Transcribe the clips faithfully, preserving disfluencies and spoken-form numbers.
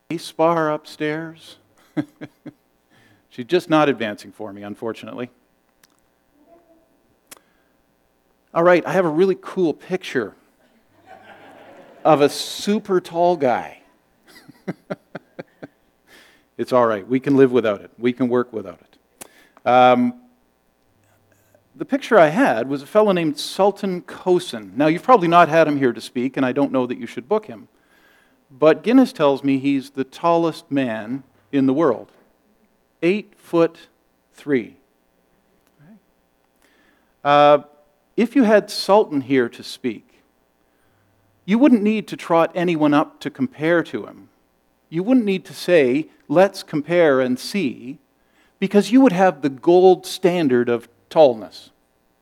spar upstairs. She's just not advancing for me, unfortunately. All right, I have a really cool picture of a super tall guy. It's all right. We can live without it. We can work without it. Um, the picture I had was a fellow named Sultan Kosin. Now, you've probably not had him here to speak, and I don't know that you should book him. But Guinness tells me he's the tallest man in the world. Eight foot three. Uh, if you had Sultan here to speak, you wouldn't need to trot anyone up to compare to him. You wouldn't need to say, let's compare and see, because you would have the gold standard of tallness.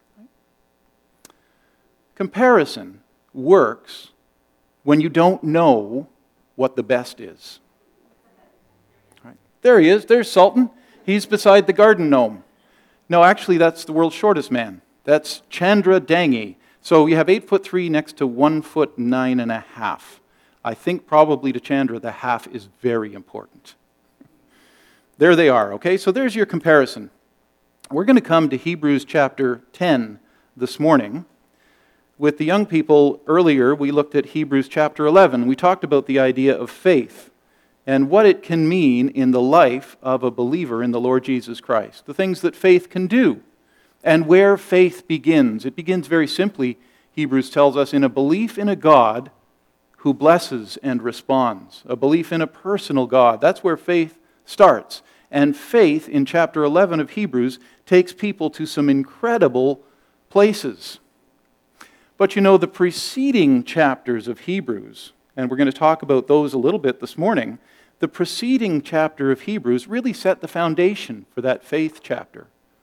Comparison works when you don't know what the best is. Right. There he is. There's Sultan. He's beside the garden gnome. No, actually, that's the world's shortest man. That's Chandra Dangi. So you have eight foot three next to one foot nine and a half. I think probably to Chandra, the half is very important. There they are, okay? So there's your comparison. We're going to come to Hebrews chapter ten this morning. With the young people earlier, we looked at Hebrews chapter eleven. We talked about the idea of faith and what it can mean in the life of a believer in the Lord Jesus Christ. The things that faith can do and where faith begins. It begins very simply, Hebrews tells us, in a belief in a God who blesses and responds. A belief in a personal God. That's where faith starts. And faith, in chapter eleven of Hebrews, takes people to some incredible places. But you know, the preceding chapters of Hebrews, and we're going to talk about those a little bit this morning, the preceding chapter of Hebrews really set the foundation for that faith chapter.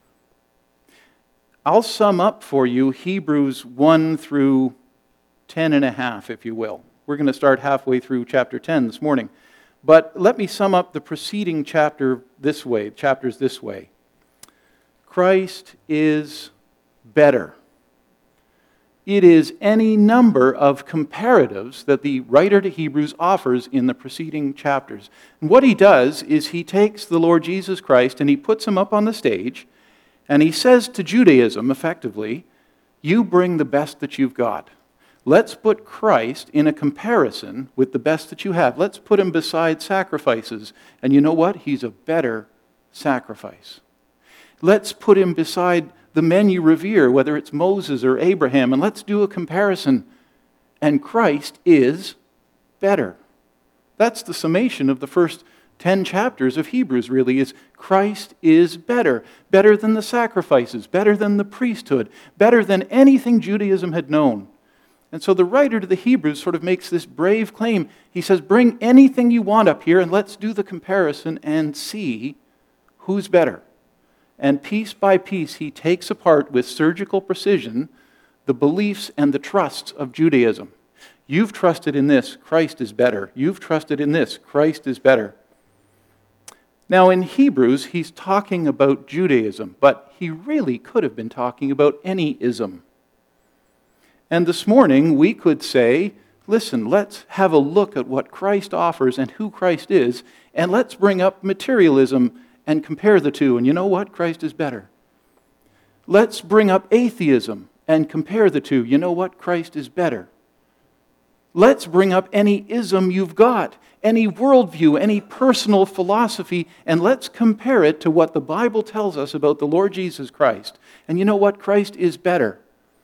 I'll sum up for you Hebrews one through ten and a half, if you will. We're going to start halfway through chapter ten this morning. But let me sum up the preceding chapter this way, chapters this way. Christ is better. It is any number of comparatives that the writer to Hebrews offers in the preceding chapters. And what he does is he takes the Lord Jesus Christ and he puts him up on the stage and he says to Judaism, effectively, you bring the best that you've got. Let's put Christ in a comparison with the best that you have. Let's put him beside sacrifices. And you know what? He's a better sacrifice. Let's put him beside the men you revere, whether it's Moses or Abraham, and let's do a comparison. And Christ is better. That's the summation of the first ten chapters of Hebrews, really, is Christ is better. Better than the sacrifices, better than the priesthood, better than anything Judaism had known. And so the writer to the Hebrews sort of makes this brave claim. He says, bring anything you want up here and let's do the comparison and see who's better. And piece by piece, he takes apart with surgical precision the beliefs and the trusts of Judaism. You've trusted in this, Christ is better. You've trusted in this, Christ is better. Now in Hebrews, he's talking about Judaism, but he really could have been talking about any ism. And this morning, we could say, listen, let's have a look at what Christ offers and who Christ is, and let's bring up materialism and compare the two. And you know what? Christ is better. Let's bring up atheism and compare the two. You know what? Christ is better. Let's bring up any ism you've got, any worldview, any personal philosophy, and let's compare it to what the Bible tells us about the Lord Jesus Christ. And you know what? Christ is better.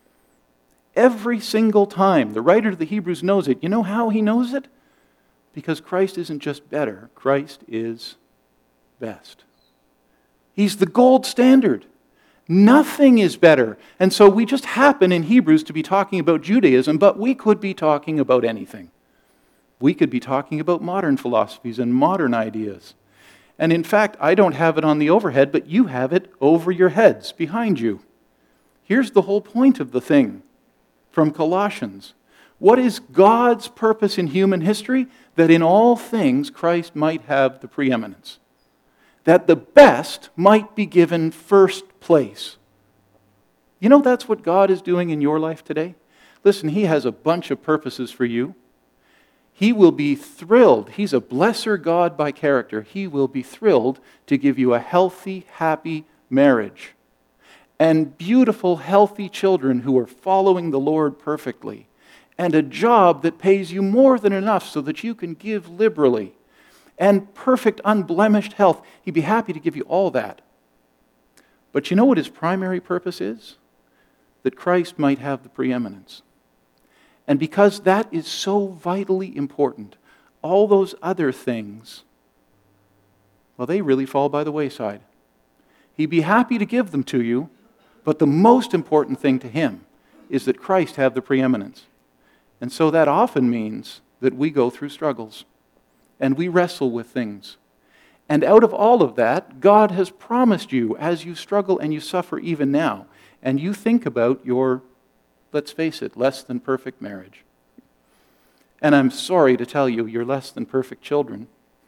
Every single time. The writer of the Hebrews knows it. You know how he knows it? Because Christ isn't just better. Christ is best. He's the gold standard. Nothing is better. And so we just happen in Hebrews to be talking about Judaism, but we could be talking about anything. We could be talking about modern philosophies and modern ideas. And in fact, I don't have it on the overhead, but you have it over your heads, behind you. Here's the whole point of the thing from Colossians. What is God's purpose in human history? That in all things Christ might have the preeminence. That the best might be given first place. You know that's what God is doing in your life today? Listen, he has a bunch of purposes for you. He will be thrilled. He's a blesser God by character. He will be thrilled to give you a healthy, happy marriage and beautiful, healthy children who are following the Lord perfectly, and a job that pays you more than enough so that you can give liberally, and perfect, unblemished health. He'd be happy to give you all that. But you know what his primary purpose is? That Christ might have the preeminence. And because that is so vitally important, all those other things, well, they really fall by the wayside. He'd be happy to give them to you, but the most important thing to him is that Christ have the preeminence. And so that often means that we go through struggles and we wrestle with things. And out of all of that, God has promised you, as you struggle and you suffer even now, and you think about your, let's face it, less than perfect marriage. And I'm sorry to tell you, you're less than perfect children.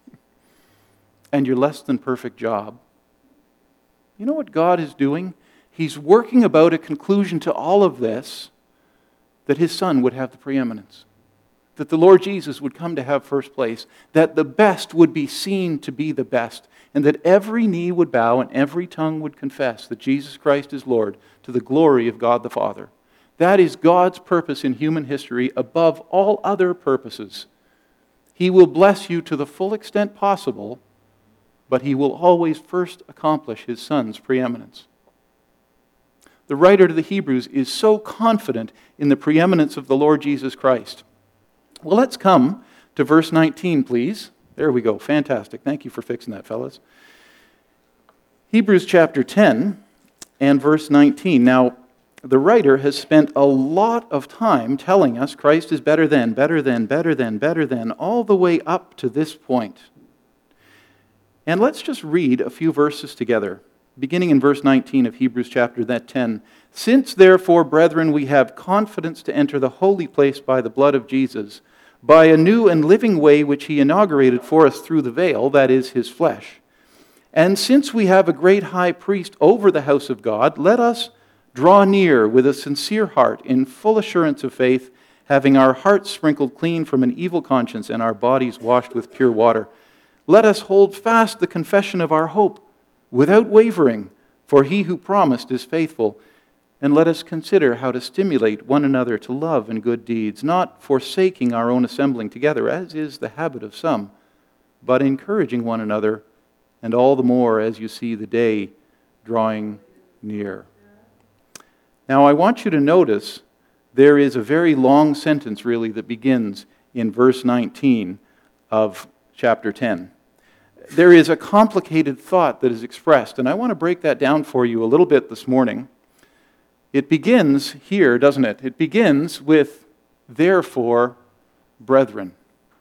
And your less than perfect job. You know what God is doing? He's working about a conclusion to all of this, that his Son would have the preeminence, that the Lord Jesus would come to have first place, that the best would be seen to be the best, and that every knee would bow and every tongue would confess that Jesus Christ is Lord, to the glory of God the Father. That is God's purpose in human history above all other purposes. He will bless you to the full extent possible, but he will always first accomplish his Son's preeminence. The writer to the Hebrews is so confident in the preeminence of the Lord Jesus Christ. Well, let's come to verse nineteen, please. There we go. Fantastic. Thank you for fixing that, fellas. Hebrews chapter ten and verse nineteen. Now, the writer has spent a lot of time telling us Christ is better than, better than, better than, better than, all the way up to this point. And let's just read a few verses together, beginning in verse nineteen of Hebrews chapter ten. Since therefore, brethren, we have confidence to enter the holy place by the blood of Jesus, by a new and living way which he inaugurated for us through the veil, that is, his flesh. And since we have a great high priest over the house of God, let us draw near with a sincere heart, in full assurance of faith, having our hearts sprinkled clean from an evil conscience and our bodies washed with pure water. Let us hold fast the confession of our hope, without wavering, for he who promised is faithful. And let us consider how to stimulate one another to love and good deeds, not forsaking our own assembling together, as is the habit of some, but encouraging one another, and all the more as you see the day drawing near. Now, I want you to notice there is a very long sentence, really, that begins in verse nineteen of chapter ten. There is a complicated thought that is expressed, and I want to break that down for you a little bit this morning. It begins here, doesn't it? It begins with, therefore, brethren.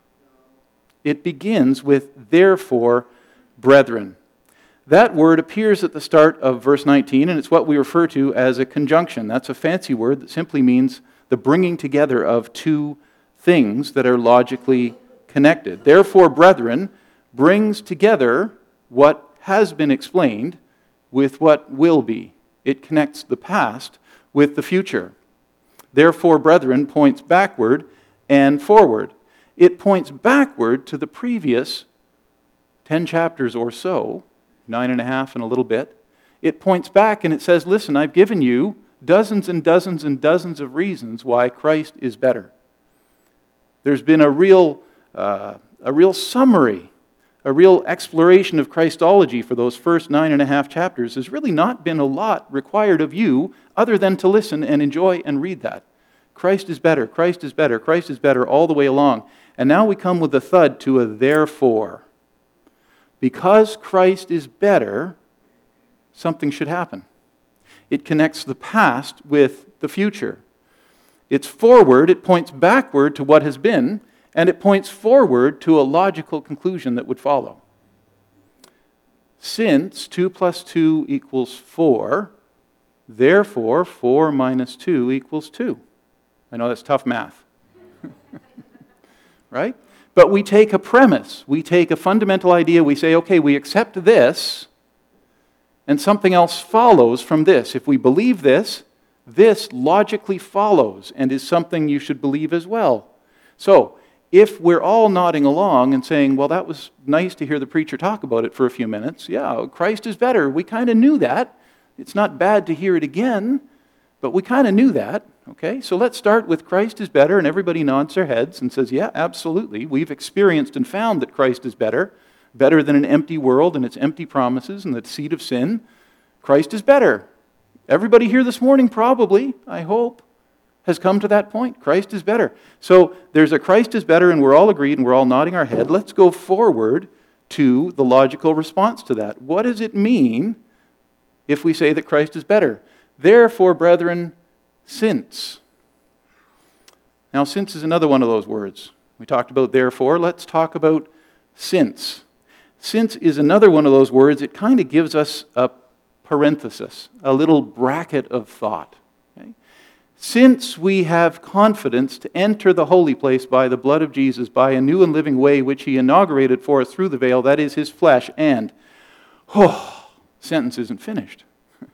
It begins with, therefore, brethren. That word appears at the start of verse nineteen, and it's what we refer to as a conjunction. That's a fancy word that simply means the bringing together of two things that are logically connected. Therefore, brethren brings together what has been explained with what will be. It connects the past with the future. Therefore, brethren points backward and forward. It points backward to the previous ten chapters or so, nine and a half and a little bit. It points back and it says, listen, I've given you dozens and dozens and dozens of reasons why Christ is better. There's been a real, uh, a real summary, a real exploration of Christology for those first nine and a half chapters. There's really not been a lot required of you other than to listen and enjoy and read that. Christ is better, Christ is better, Christ is better all the way along. And now we come with a thud to a therefore. Because Christ is better, something should happen. It connects the past with the future. It's forward, it points backward to what has been, and it points forward to a logical conclusion that would follow. Since two plus two equals four, therefore four minus two equals two. I know that's tough math. Right? But we take a premise, we take a fundamental idea, we say, okay, we accept this, and something else follows from this. If we believe this, this logically follows and is something you should believe as well. So, if we're all nodding along and saying, well, that was nice to hear the preacher talk about it for a few minutes. Yeah, Christ is better. We kind of knew that. It's not bad to hear it again, but we kind of knew that. Okay, so let's start with Christ is better, and everybody nods their heads and says, yeah, absolutely. We've experienced and found that Christ is better, better than an empty world and its empty promises and the seed of sin. Christ is better. Everybody here this morning probably, I hope, has come to that point. Christ is better. So there's a Christ is better, and we're all agreed, and we're all nodding our head. Let's go forward to the logical response to that. What does it mean if we say that Christ is better? Therefore, brethren, since. Now, since is another one of those words. We talked about therefore. Let's talk about since. Since is another one of those words. It kind of gives us a parenthesis, a little bracket of thought. Okay? Since we have confidence to enter the holy place by the blood of Jesus, by a new and living way which he inaugurated for us through the veil, that is his flesh, and, oh, sentence isn't finished.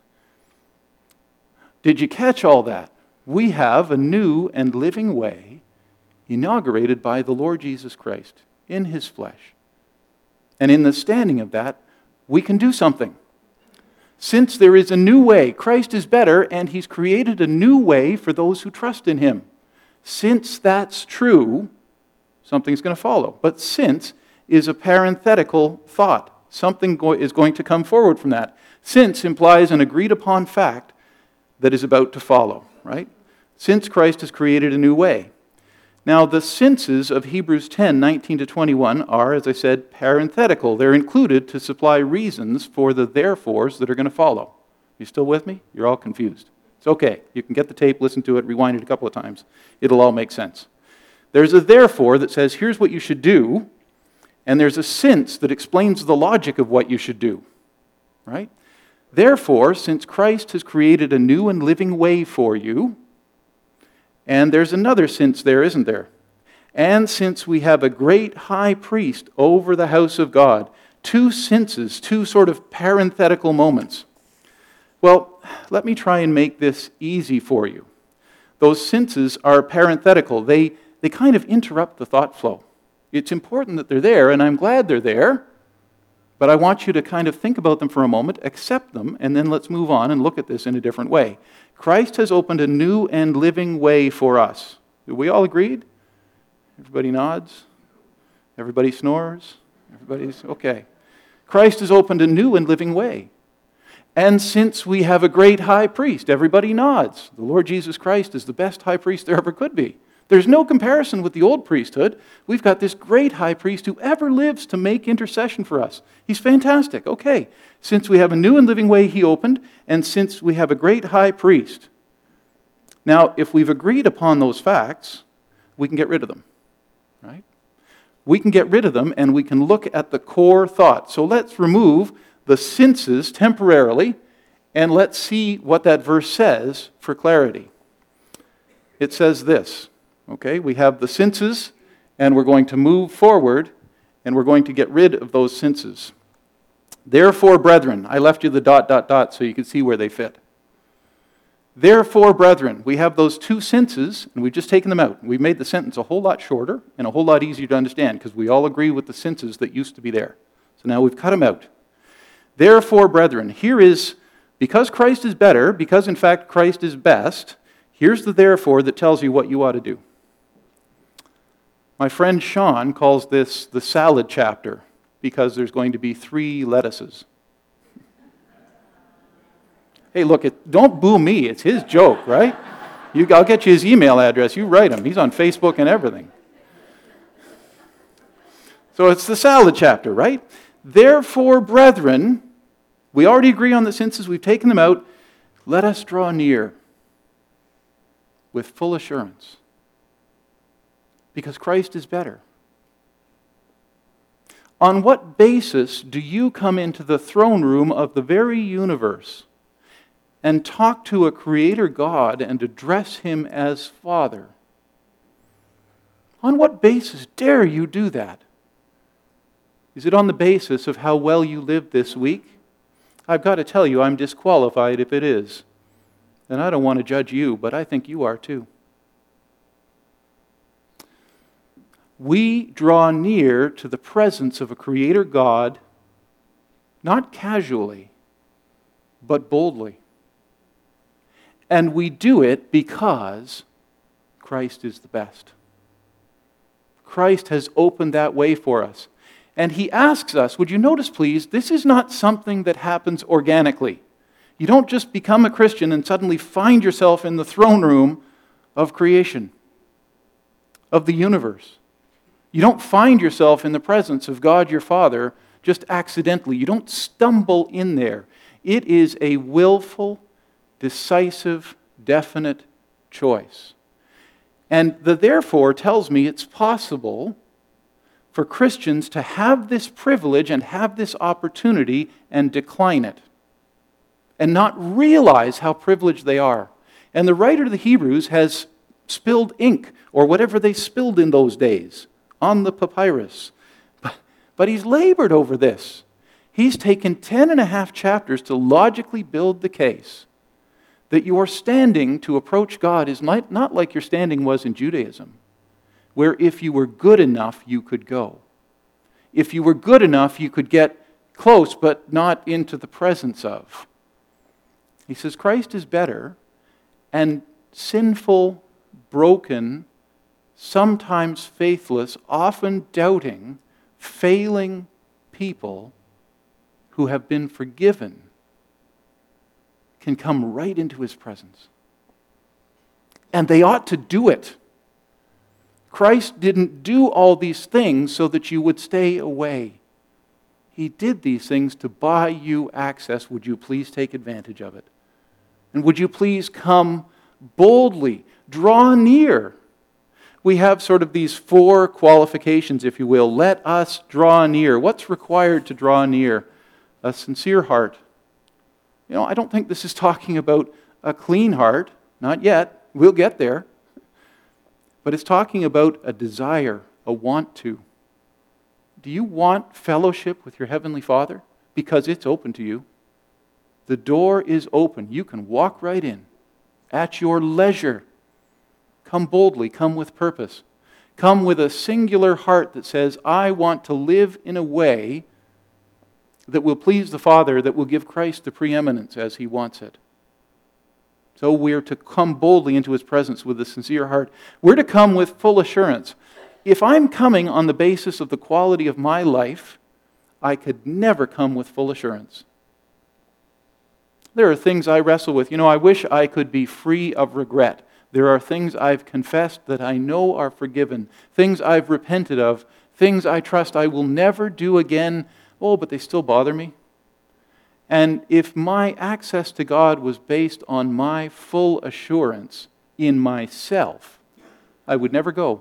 Did you catch all that? We have a new and living way inaugurated by the Lord Jesus Christ in his flesh. And in the standing of that, we can do something. Since there is a new way, Christ is better, and he's created a new way for those who trust in him. Since that's true, something's going to follow. But since is a parenthetical thought. Something go- is going to come forward from that. Since implies an agreed upon fact that is about to follow, right? Since Christ has created a new way. Now, the sinces of Hebrews ten, nineteen to twenty-one are, as I said, parenthetical. They're included to supply reasons for the therefores that are going to follow. You still with me? You're all confused. It's okay. You can get the tape, listen to it, rewind it a couple of times. It'll all make sense. There's a therefore that says, here's what you should do, and there's a since that explains the logic of what you should do, right? Therefore, since Christ has created a new and living way for you, and there's another since there, isn't there? And since we have a great high priest over the house of God, two sinces, two sort of parenthetical moments. Well, let me try and make this easy for you. Those sinces are parenthetical. They, they kind of interrupt the thought flow. It's important that they're there, and I'm glad they're there, but I want you to kind of think about them for a moment, accept them, and then let's move on and look at this in a different way. Christ has opened a new and living way for us. Do we all agreed? Everybody nods? Everybody snores? Everybody's okay. Christ has opened a new and living way. And since we have a great high priest, everybody nods. The Lord Jesus Christ is the best high priest there ever could be. There's no comparison with the old priesthood. We've got this great high priest who ever lives to make intercession for us. He's fantastic. Okay, since we have a new and living way he opened, and since we have a great high priest. Now, if we've agreed upon those facts, we can get rid of them, right? We can get rid of them, and we can look at the core thought. So let's remove the sinces temporarily, and let's see what that verse says for clarity. It says this. Okay, we have the sinces, and we're going to move forward, and we're going to get rid of those sinces. Therefore, brethren, I left you the dot, dot, dot, so you can see where they fit. Therefore, brethren, we have those two sinces, and we've just taken them out. We've made the sentence a whole lot shorter and a whole lot easier to understand, because we all agree with the sinces that used to be there. So now we've cut them out. Therefore, brethren, here is, because Christ is better, because in fact Christ is best, here's the therefore that tells you what you ought to do. My friend Sean calls this the salad chapter because there's going to be three lettuces. Hey, look, it, don't boo me. It's his joke, right? You, I'll get you his email address. You write him. He's on Facebook and everything. So it's the salad chapter, right? Therefore, brethren, we already agree on the sinces. We've taken them out. Let us draw near with full assurance. Because Christ is better. On what basis do you come into the throne room of the very universe and talk to a creator God and address him as Father? On what basis dare you do that? Is it on the basis of how well you lived this week? I've got to tell you, I'm disqualified if it is. And I don't want to judge you, but I think you are too. We draw near to the presence of a Creator God, not casually, but boldly. And we do it because Christ is the best. Christ has opened that way for us. And He asks us, would you notice please, this is not something that happens organically. You don't just become a Christian and suddenly find yourself in the throne room of creation, of the universe. You don't find yourself in the presence of God your Father just accidentally. You don't stumble in there. It is a willful, decisive, definite choice. And the therefore tells me it's possible for Christians to have this privilege and have this opportunity and decline it, and not realize how privileged they are. And the writer of the Hebrews has spilled ink, or whatever they spilled in those days, on the papyrus. But, but he's labored over this. He's taken ten and a half chapters to logically build the case that your standing to approach God is not, not like your standing was in Judaism, where if you were good enough, you could go. If you were good enough, you could get close, but not into the presence of. He says Christ is better, and sinful, broken, sometimes faithless, often doubting, failing people who have been forgiven can come right into His presence. And they ought to do it. Christ didn't do all these things so that you would stay away. He did these things to buy you access. Would you please take advantage of it? And would you please come boldly, draw near? We have sort of these four qualifications, if you will. Let us draw near. What's required to draw near? A sincere heart. You know, I don't think this is talking about a clean heart. Not yet. We'll get there. But it's talking about a desire, a want to. Do you want fellowship with your Heavenly Father? Because it's open to you. The door is open. You can walk right in at your leisure. Come boldly. Come with purpose. Come with a singular heart that says, I want to live in a way that will please the Father, that will give Christ the preeminence as He wants it. So we're to come boldly into His presence with a sincere heart. We're to come with full assurance. If I'm coming on the basis of the quality of my life, I could never come with full assurance. There are things I wrestle with. You know, I wish I could be free of regret. There are things I've confessed that I know are forgiven, things I've repented of, things I trust I will never do again. Oh, but they still bother me. And if my access to God was based on my full assurance in myself, I would never go.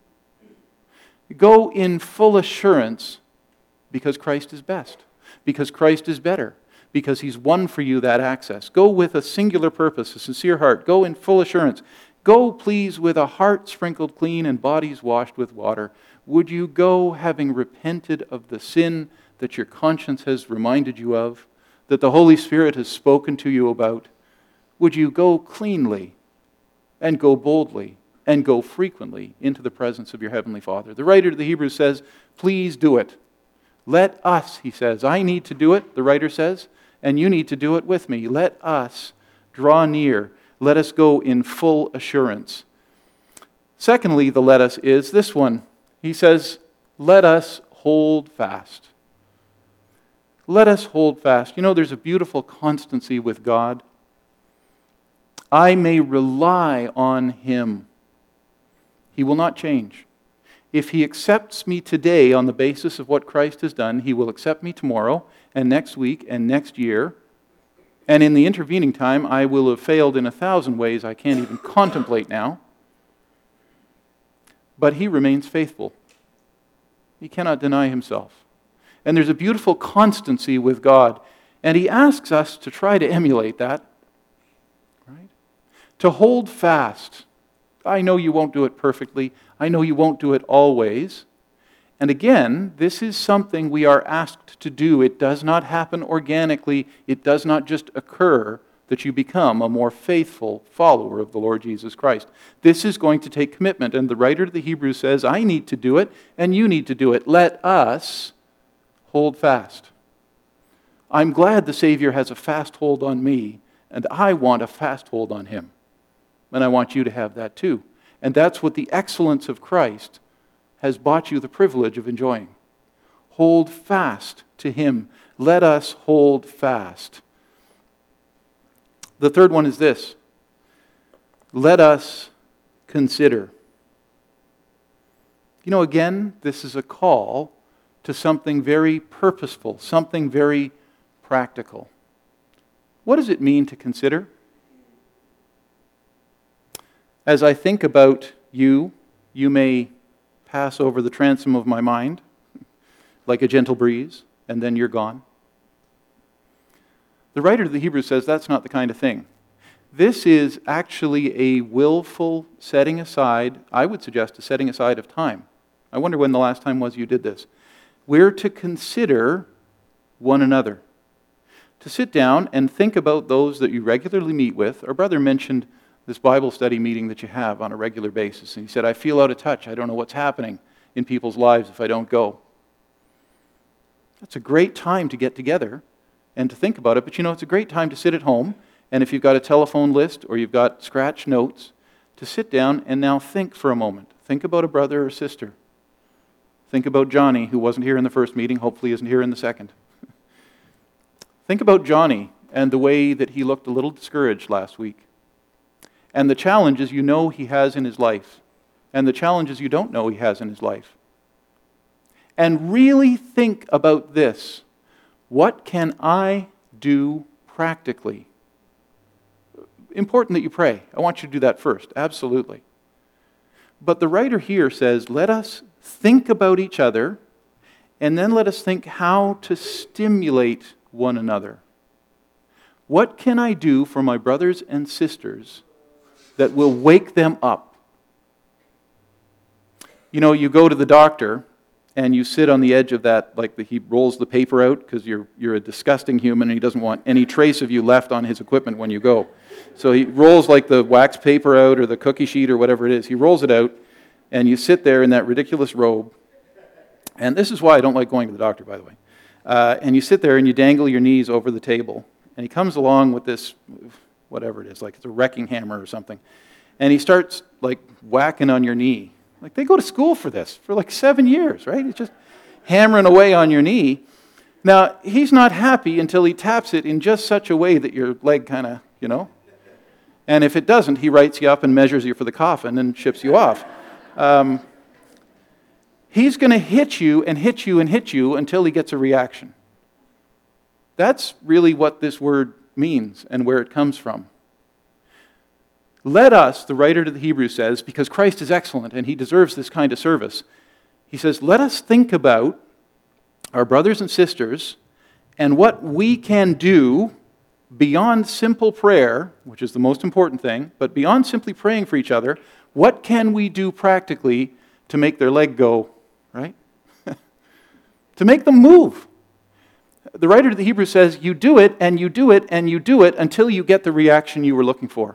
Go in full assurance because Christ is best, because Christ is better, because He's won for you that access. Go with a singular purpose, a sincere heart. Go in full assurance. Go, please, with a heart sprinkled clean and bodies washed with water. Would you go having repented of the sin that your conscience has reminded you of, that the Holy Spirit has spoken to you about? Would you go cleanly and go boldly and go frequently into the presence of your Heavenly Father? The writer to the Hebrews says, please do it. Let us, he says, I need to do it, the writer says, and you need to do it with me. Let us draw near. Let us go in full assurance. Secondly, the let us is this one. He says, let us hold fast. Let us hold fast. You know, there's a beautiful constancy with God. I may rely on Him. He will not change. If He accepts me today on the basis of what Christ has done, He will accept me tomorrow and next week and next year. And in the intervening time, I will have failed in a thousand ways I can't even contemplate now. But He remains faithful. He cannot deny Himself. And there's a beautiful constancy with God. And He asks us to try to emulate that. Right? To hold fast. I know you won't do it perfectly. I know you won't do it always. And again, this is something we are asked to do. It does not happen organically. It does not just occur that you become a more faithful follower of the Lord Jesus Christ. This is going to take commitment, and the writer to the Hebrews says, I need to do it, and you need to do it. Let us hold fast. I'm glad the Savior has a fast hold on me, and I want a fast hold on him. And I want you to have that too. And that's what the excellence of Christ has bought you the privilege of enjoying. Hold fast to him. Let us hold fast. The third one is this. Let us consider. You know, again, this is a call to something very purposeful, something very practical. What does it mean to consider? As I think about you, you may pass over the transom of my mind like a gentle breeze, and then you're gone. The writer of the Hebrews says that's not the kind of thing. This is actually a willful setting aside, I would suggest a setting aside of time. I wonder when the last time was you did this. We're to consider one another. To sit down and think about those that you regularly meet with. Our brother mentioned this Bible study meeting that you have on a regular basis. And he said, I feel out of touch. I don't know what's happening in people's lives if I don't go. That's a great time to get together and to think about it. But you know, it's a great time to sit at home. And if you've got a telephone list or you've got scratch notes, to sit down and now think for a moment. Think about a brother or sister. Think about Johnny, who wasn't here in the first meeting, hopefully isn't here in the second. Think about Johnny and the way that he looked a little discouraged last week. And the challenges you know he has in his life. And the challenges you don't know he has in his life. And really think about this. What can I do practically? Important that you pray. I want you to do that first. Absolutely. But the writer here says, let us think about each other, and then let us think how to stimulate one another. What can I do for my brothers and sisters that will wake them up? You know, you go to the doctor and you sit on the edge of that, like the, he rolls the paper out because you're, you're a disgusting human and he doesn't want any trace of you left on his equipment when you go. So he rolls like the wax paper out or the cookie sheet or whatever it is. He rolls it out and you sit there in that ridiculous robe. And this is why I don't like going to the doctor, by the way. Uh, and you sit there and you dangle your knees over the table. And he comes along with this, whatever it is, like it's a wrecking hammer or something. And he starts like whacking on your knee. Like they go to school for this for like seven years, right? He's just hammering away on your knee. Now, he's not happy until he taps it in just such a way that your leg kind of, you know. And if it doesn't, he writes you up and measures you for the coffin and ships you off. Um, he's going to hit you and hit you and hit you until he gets a reaction. That's really what this word means and where it comes from. Let us, the writer to the Hebrews says, because Christ is excellent and he deserves this kind of service, he says, let us think about our brothers and sisters and what we can do beyond simple prayer, which is the most important thing, but beyond simply praying for each other, what can we do practically to make their leg go, right? To make them move. The writer to the Hebrews says, you do it and you do it and you do it until you get the reaction you were looking for.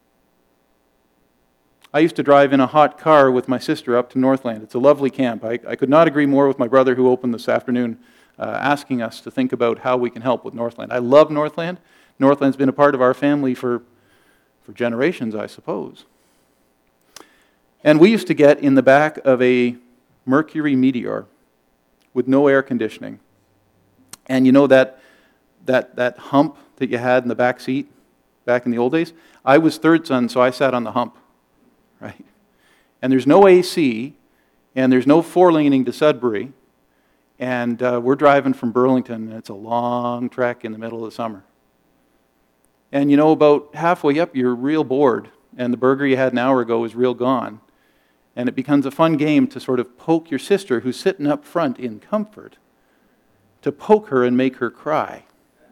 I used to drive in a hot car with my sister up to Northland. It's a lovely camp. I, I could not agree more with my brother who opened this afternoon uh, asking us to think about how we can help with Northland. I love Northland. Northland's been a part of our family for, for generations, I suppose. And we used to get in the back of a Mercury Meteor with no air conditioning. And you know that, that, that hump that you had in the back seat back in the old days? I was third son, so I sat on the hump. Right? And there's no A C, and there's no four-laning to Sudbury, and uh, we're driving from Burlington, and it's a long trek in the middle of the summer. And you know, about halfway up, you're real bored, and the burger you had an hour ago is real gone, and it becomes a fun game to sort of poke your sister, who's sitting up front in comfort, to poke her and make her cry.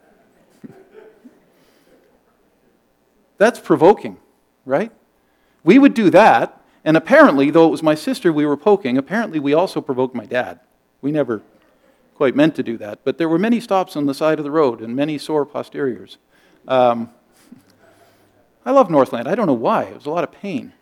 That's provoking, right? We would do that, and apparently, though it was my sister we were poking, apparently we also provoked my dad. We never quite meant to do that, but there were many stops on the side of the road and many sore posteriors. Um, I love Northland. I don't know why. It was a lot of pain.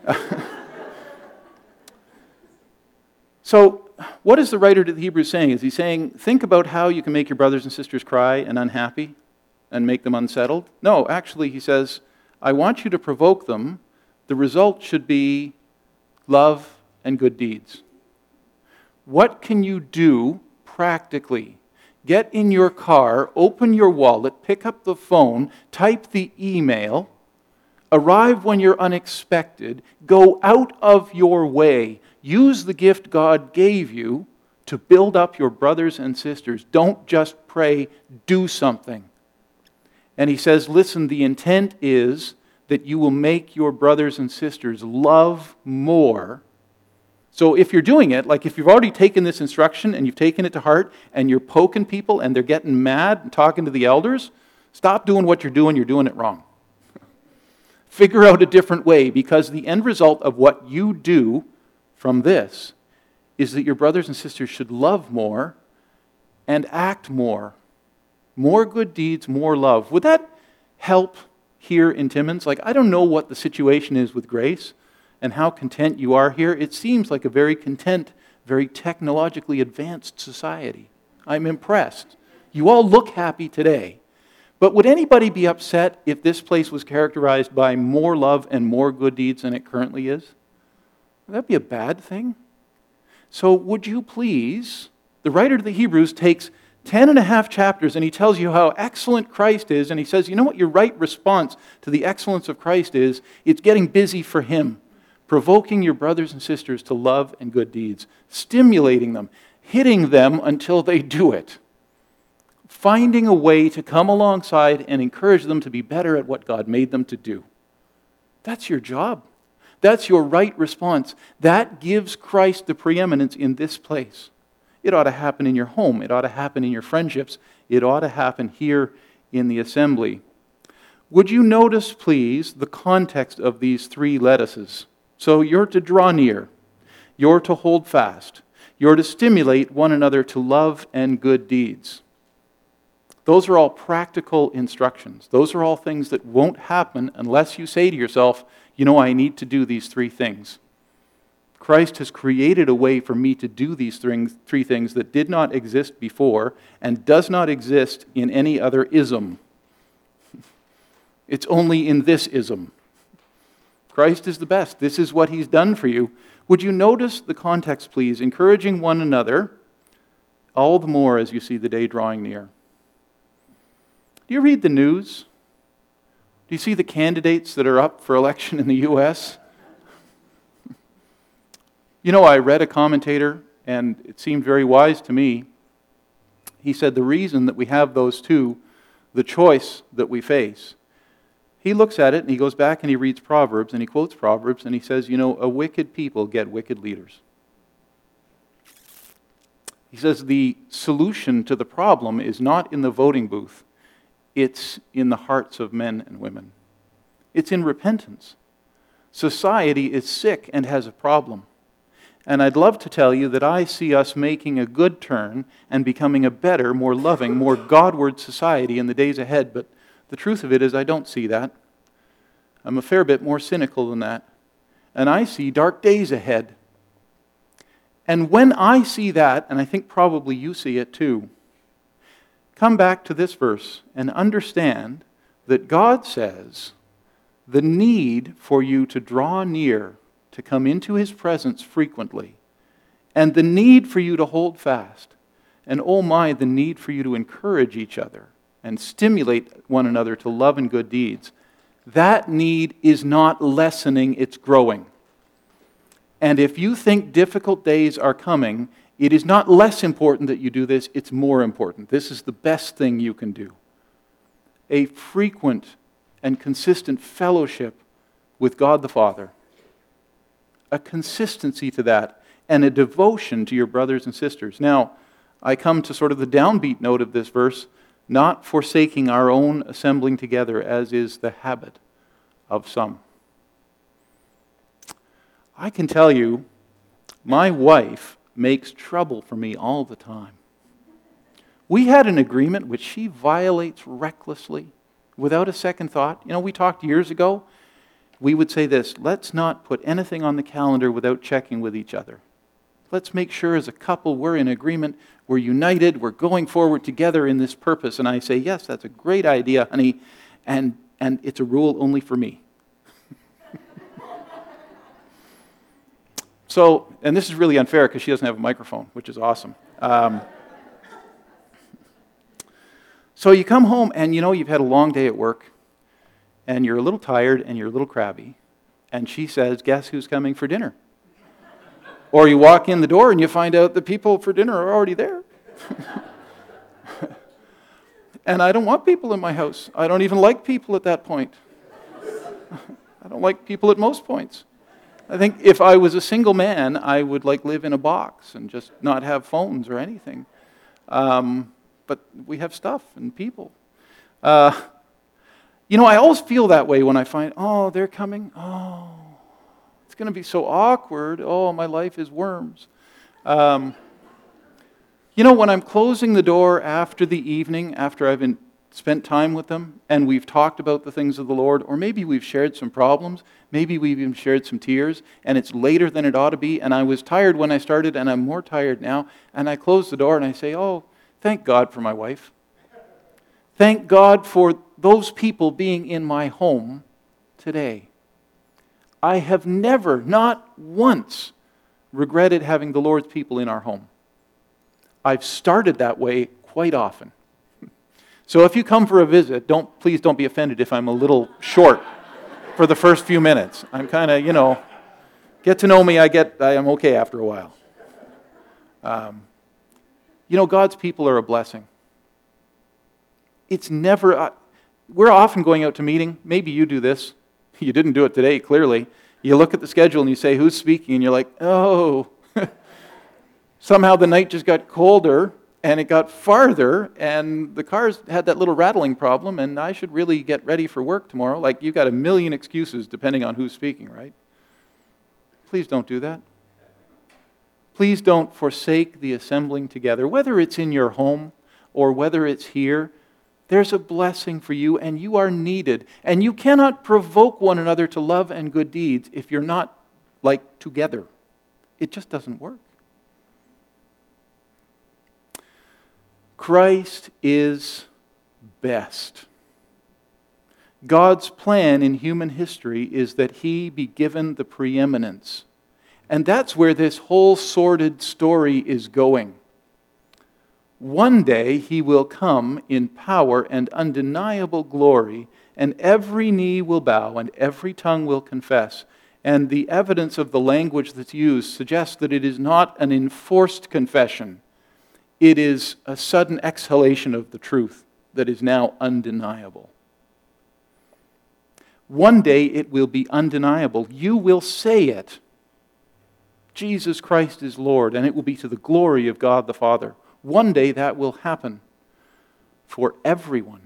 So, what is the writer to the Hebrews saying? Is he saying, think about how you can make your brothers and sisters cry and unhappy and make them unsettled? No, actually, he says, I want you to provoke them. The result should be love and good deeds. What can you do practically? Get in your car, open your wallet, pick up the phone, type the email, arrive when you're unexpected, go out of your way. Use the gift God gave you to build up your brothers and sisters. Don't just pray, do something. And he says, listen, the intent is that you will make your brothers and sisters love more. So if you're doing it, like if you've already taken this instruction and you've taken it to heart and you're poking people and they're getting mad and talking to the elders, stop doing what you're doing, you're doing it wrong. Figure out a different way, because the end result of what you do from this is that your brothers and sisters should love more and act more. More good deeds, more love. Would that help here in Timmins? Like, I don't know what the situation is with Grace and how content you are here. It seems like a very content, very technologically advanced society. I'm impressed. You all look happy today. But would anybody be upset if this place was characterized by more love and more good deeds than it currently is? Would that be a bad thing? So would you please, the writer to the Hebrews takes ten and a half chapters and he tells you how excellent Christ is, and he says, you know what your right response to the excellence of Christ is? It's getting busy for Him, provoking your brothers and sisters to love and good deeds, stimulating them, hitting them until they do it, finding a way to come alongside and encourage them to be better at what God made them to do. That's your job. That's your right response. That gives Christ the preeminence in this place. It ought to happen in your home. It ought to happen in your friendships. It ought to happen here in the assembly. Would you notice, please, the context of these three lettuces? So you're to draw near. You're to hold fast. You're to stimulate one another to love and good deeds. Those are all practical instructions. Those are all things that won't happen unless you say to yourself, you know, I need to do these three things. Christ has created a way for me to do these three things that did not exist before and does not exist in any other ism. It's only in this ism. Christ is the best. This is what He's done for you. Would you notice the context, please? Encouraging one another, all the more as you see the day drawing near. Do you read the news? Do you see the candidates that are up for election in the U S? You know, I read a commentator, and it seemed very wise to me. He said the reason that we have those two, the choice that we face, he looks at it and he goes back and he reads Proverbs and he quotes Proverbs and he says, you know, a wicked people get wicked leaders. He says the solution to the problem is not in the voting booth. It's in the hearts of men and women. It's in repentance. Society is sick and has a problem. And I'd love to tell you that I see us making a good turn and becoming a better, more loving, more Godward society in the days ahead. But the truth of it is I don't see that. I'm a fair bit more cynical than that. And I see dark days ahead. And when I see that, and I think probably you see it too, come back to this verse and understand that God says the need for you to draw near, to come into His presence frequently, and the need for you to hold fast, and oh my, the need for you to encourage each other and stimulate one another to love and good deeds, that need is not lessening, it's growing. And if you think difficult days are coming, it is not less important that you do this, it's more important. This is the best thing you can do. A frequent and consistent fellowship with God the Father. A consistency to that, and a devotion to your brothers and sisters. Now, I come to sort of the downbeat note of this verse, not forsaking our own assembling together, as is the habit of some. I can tell you, my wife makes trouble for me all the time. We had an agreement which she violates recklessly. without a second thought. You know, we talked years ago. We would say this, let's not put anything on the calendar without checking with each other. Let's make sure as a couple we're in agreement, we're united, we're going forward together in this purpose. And I say, yes, that's a great idea, honey, and, and it's a rule only for me. So, and this is really unfair because she doesn't have a microphone, which is awesome. Um, so you come home and you know you've had a long day at work and you're a little tired and you're a little crabby. And she says, guess who's coming for dinner? Or you walk in the door and you find out the people for dinner are already there. And I don't want people in my house. I don't even like people at that point. I don't like people at most points. I think if I was a single man, I would like live in a box and just not have phones or anything. Um, but we have stuff and people. Uh, you know, I always feel that way when I find, oh, they're coming. Oh, it's going to be so awkward. Oh, my life is worms. Um, you know, when I'm closing the door after the evening, after I've been spent time with them, and we've talked about the things of the Lord, or maybe we've shared some problems, maybe we've even shared some tears, and it's later than it ought to be, and I was tired when I started, and I'm more tired now, and I close the door and I say, oh, thank God for my wife. Thank God for those people being in my home today. I have never, not once, regretted having the Lord's people in our home. I've started that way quite often. So if you come for a visit, don't please don't be offended if I'm a little short for the first few minutes. I'm kind of, you know, get to know me, I get, I am okay after a while. Um, you know, God's people are a blessing. It's never, uh, we're often going out to meeting. Maybe you do this. You didn't do it today, clearly. You look at the schedule and you say, who's speaking? And you're like, oh. Somehow the night just got colder. And it got farther, and the cars had that little rattling problem, and I should really get ready for work tomorrow. Like, you've got a million excuses depending on who's speaking, right? Please don't do that. Please don't forsake the assembling together. Whether it's in your home or whether it's here, there's a blessing for you, and you are needed. And you cannot provoke one another to love and good deeds if you're not, like, together. It just doesn't work. Christ is best. God's plan in human history is that He be given the preeminence. And that's where this whole sordid story is going. One day He will come in power and undeniable glory, and every knee will bow and every tongue will confess. And the evidence of the language that's used suggests that it is not an enforced confession. It is a sudden exhalation of the truth that is now undeniable. One day it will be undeniable. You will say it. Jesus Christ is Lord, and it will be to the glory of God the Father. One day that will happen for everyone.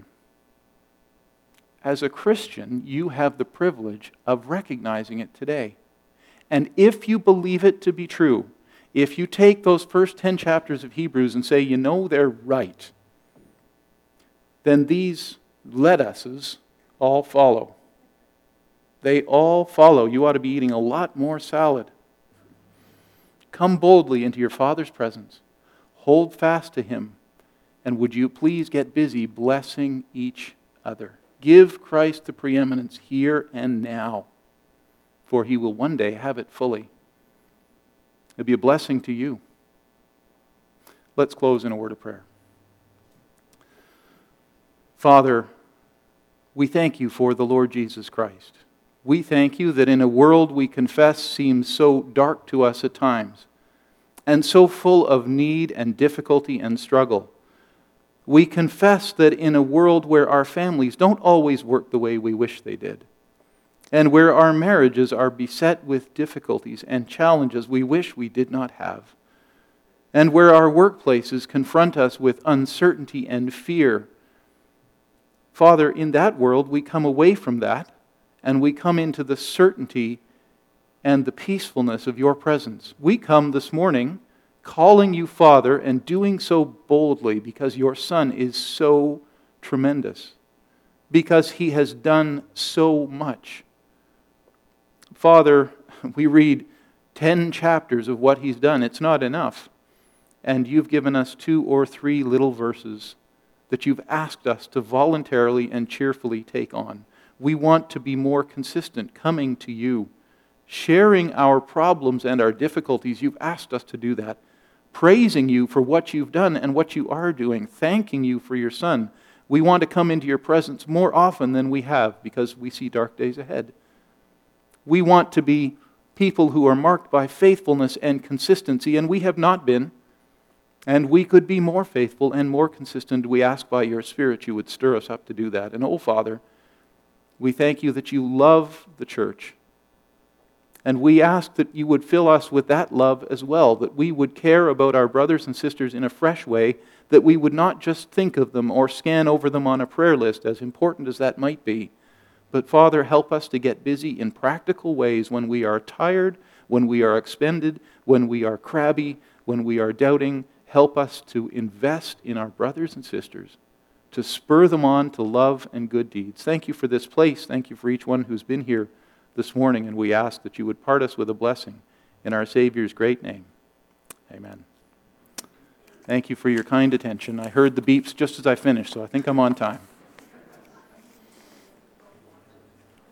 As a Christian, you have the privilege of recognizing it today. And if you believe it to be true, if you take those first ten chapters of Hebrews and say, you know they're right, then these let us's all follow. They all follow. You ought to be eating a lot more salad. Come boldly into your Father's presence. Hold fast to Him. And would you please get busy blessing each other. Give Christ the preeminence here and now, for He will one day have it fully. It'll be a blessing to you. Let's close in a word of prayer. Father, we thank You for the Lord Jesus Christ. We thank You that in a world we confess seems so dark to us at times, and so full of need and difficulty and struggle, we confess that in a world where our families don't always work the way we wish they did, and where our marriages are beset with difficulties and challenges we wish we did not have, and where our workplaces confront us with uncertainty and fear. Father, in that world we come away from that, and we come into the certainty and the peacefulness of Your presence. We come this morning calling You Father and doing so boldly because Your Son is so tremendous. because He has done so much. Father, we read ten chapters of what He's done. It's not enough. And You've given us two or three little verses that You've asked us to voluntarily and cheerfully take on. We want to be more consistent, coming to You, sharing our problems and our difficulties. You've asked us to do that. Praising You for what You've done and what You are doing. Thanking You for Your Son. We want to come into Your presence more often than we have because we see dark days ahead. We want to be people who are marked by faithfulness and consistency, and we have not been. And we could be more faithful and more consistent. We ask by Your Spirit You would stir us up to do that. And oh, Father, we thank You that You love the church. And we ask that You would fill us with that love as well, that we would care about our brothers and sisters in a fresh way, that we would not just think of them or scan over them on a prayer list, as important as that might be. But Father, help us to get busy in practical ways when we are tired, when we are expended, when we are crabby, when we are doubting. Help us to invest in our brothers and sisters, to spur them on to love and good deeds. Thank You for this place. Thank You for each one who's been here this morning, and we ask that You would part us with a blessing in our Savior's great name. Amen. Thank you for your kind attention. I heard the beeps just as I finished, so I think I'm on time.